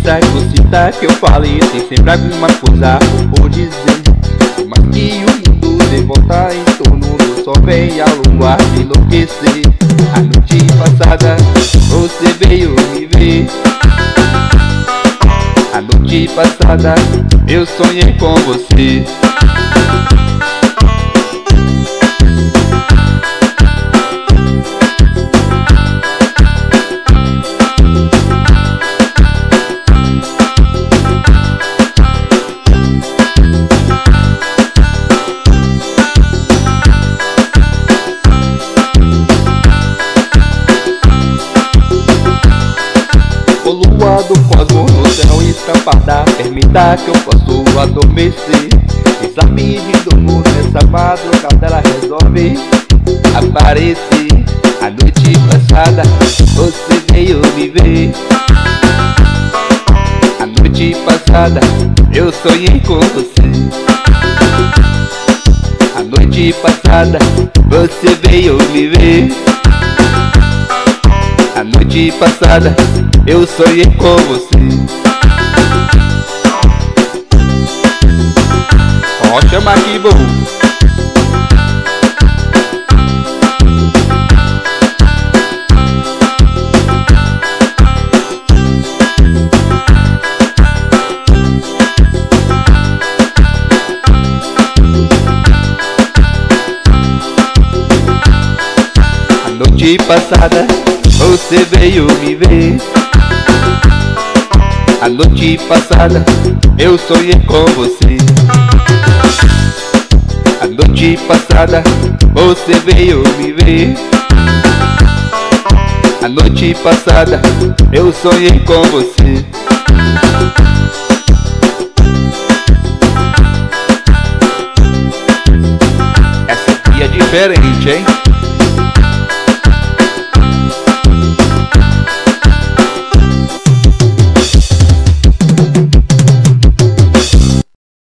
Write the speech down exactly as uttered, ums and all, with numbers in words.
Tanta cosita que eu falei, tem sempre alguma coisa por dizer. Mas que o mundo dê volta em torno do sol, vem a lua me enlouquecer. A noite passada você veio me ver. A noite passada eu sonhei com você. Lua do cosmo no céu estampada, permita que eu possa adormecer. Quem sabe de novo nessa madrugada ela resolve aparecer. A noite passada você veio me ver. A noite passada eu sonhei com você. A noite passada você veio me ver. A noite passada eu sonhei com você. Ó, chama aqui, bom. A noite passada você veio me ver. A noite passada eu sonhei com você. A noite passada você veio me ver. A noite passada eu sonhei com você. Essa aqui é diferente, hein?